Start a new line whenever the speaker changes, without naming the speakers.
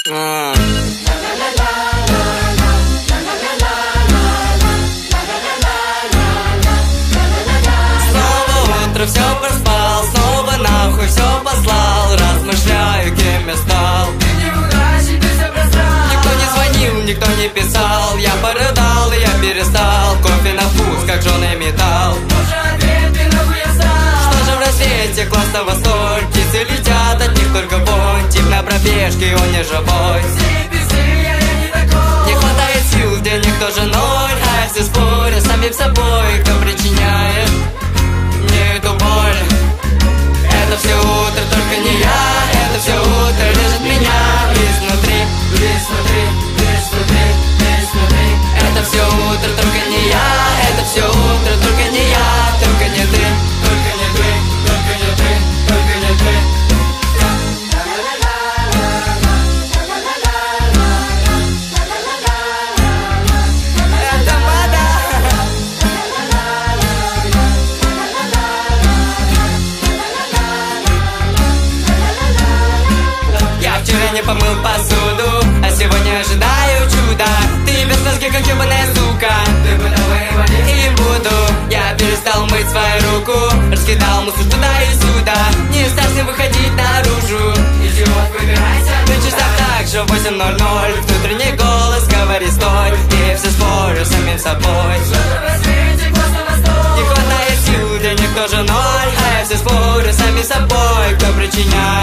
Снова утро, все проспал, снова нахуй все послал. Размышляю, кем я стал. Никто не звонил, никто не писал. Я порыдал, и я перестал. Кофе на вкус, как жженый металл. Что же в рассвете, классно восторг. Птицы летят, от них только вонь. Тип на пробежке, он не живой. Не хватает сил, денег тоже ноль. А все спорят самим собой, кто причиняет мне эту боль. Это все утро, только не я. Это все утро лежит меня изнутри, изнутри, изнутри, изнутри. Это все утро, только не я. Это все утро, только не я. Только не ты, только не ты, только не ты, только не ты. Это мода. Я вчера не помыл посуду, а сегодня ожидаю чуда. Ты без мозги, как ебаная сука. И буду. Я перестал мыть свою руку, раскидал мусор туда и сюда. Не страшно выходить наружу. Идиот, выбирайся. На часах так же 8:00. Внутренний голос говорит стой. И все спорю с самим собой. Не хватает сил, денег тоже ноль. А я все спорю с самим собой, кто причиняет